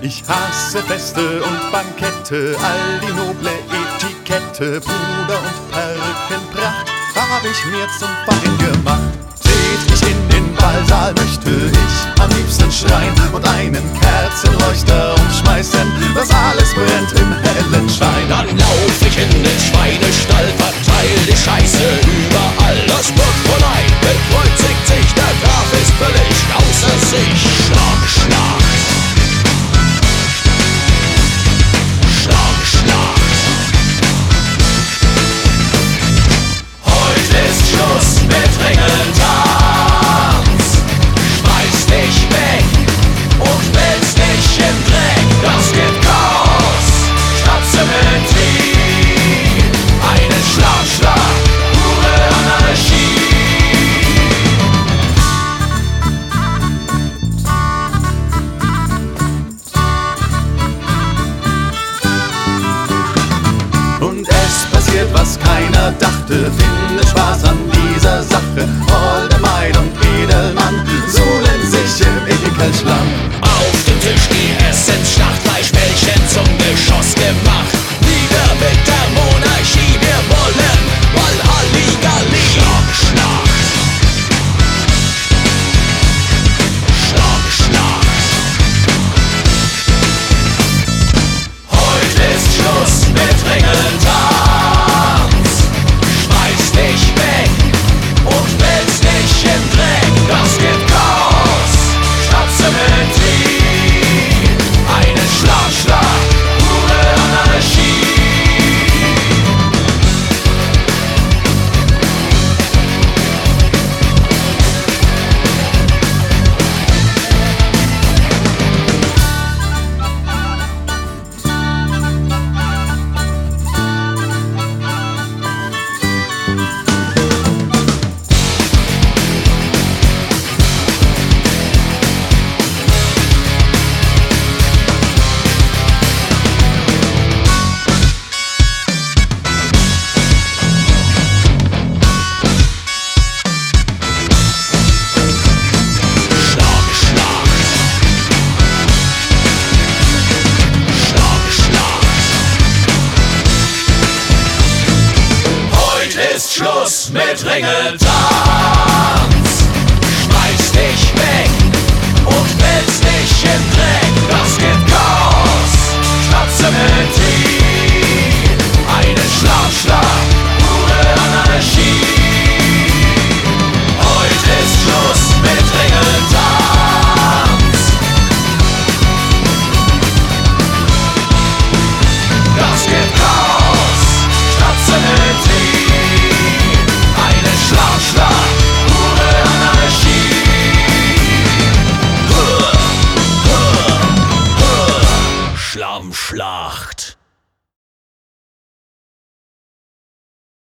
Ich hasse Feste und Bankette, all die noble Etikette, Puder und Perückenpracht hab ich mir zum Wein gemacht. Seht mich in den Ballsaal, möchte ich am liebsten schreien und einen Kerzenleuchter umschmeißen, dass alles brennt im hellen Schein. Dann lauf ich in den Schweinestall, verteil die Scheiße überall. Das Burgfräulein bekreuzigt sich, der Graf ist völlig außer sich. Schlag, schlag. Schlag, schlag. Heute ist Schluss mit Ringeltanz. Schmeiß dich weg und wälz dich im Dreck. Das gibt Chaos statt Symmetrie. Eine Schlag, pure Anarchie. Und es passiert, was keiner dachte, finde Spaß an dieser Sache. Holde Maid und Edelmann suhlen sich im Ekelschlamm. Auf dem Tisch die Essensschlacht, Fleischbällchen zum Geschoss gemacht. Wieder mit der Monarchie, wir wollen Walhalligalli. Schlag, schlag. Schlag, schlag. Heute ist Schluss mit Ringeltanz. Schmeiß dich weg und wälz dich im Dreck. Das gibt Chaos statt Symmetrie. Eine Schlag, pure Anarchie. Schluss mit Ringeltanz.